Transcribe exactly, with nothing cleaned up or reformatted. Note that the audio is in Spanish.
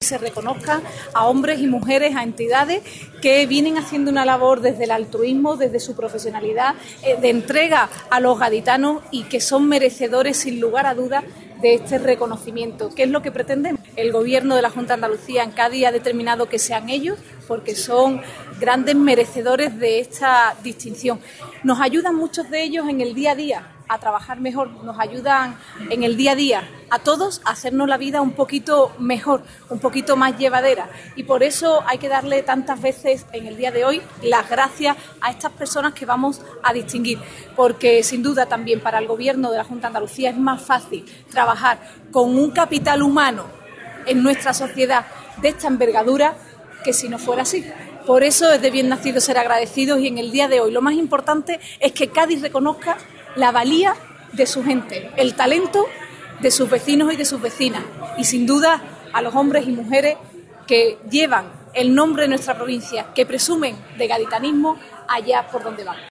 se reconozca a hombres y mujeres, a entidades que vienen haciendo una labor desde el altruismo, desde su profesionalidad, eh, de entrega a los gaditanos y que son merecedores, sin lugar a dudas, de este reconocimiento. ¿Qué es lo que pretendemos? El Gobierno de la Junta de Andalucía en Cádiz ha determinado que sean ellos, porque son grandes merecedores de esta distinción. Nos ayudan muchos de ellos en el día a día a trabajar mejor, nos ayudan en el día a día a todos a hacernos la vida un poquito mejor, un poquito más llevadera, y por eso hay que darle tantas veces en el día de hoy las gracias a estas personas que vamos a distinguir, porque sin duda también para el Gobierno de la Junta de Andalucía es más fácil trabajar con un capital humano en nuestra sociedad de esta envergadura que si no fuera así. Por eso es de bien nacido ser agradecidos, y en el día de hoy lo más importante es que Cádiz reconozca la valía de su gente, el talento de sus vecinos y de sus vecinas, y sin duda a los hombres y mujeres que llevan el nombre de nuestra provincia, que presumen de gaditanismo allá por donde van.